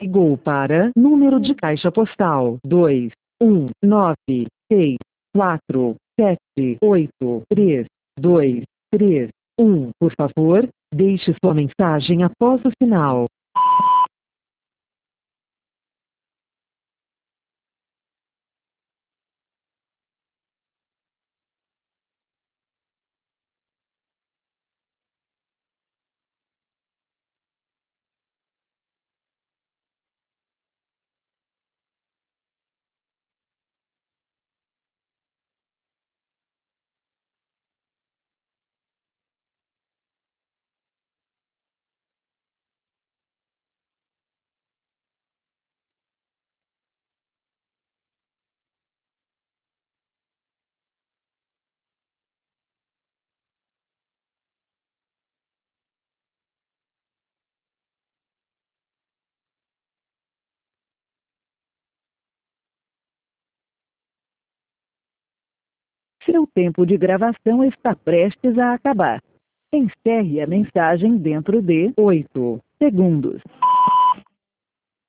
ligou para número de caixa postal 21964783231. Por favor, deixe sua mensagem após o sinal. Seu tempo de gravação está prestes a acabar. Encerre a mensagem dentro de 8 segundos.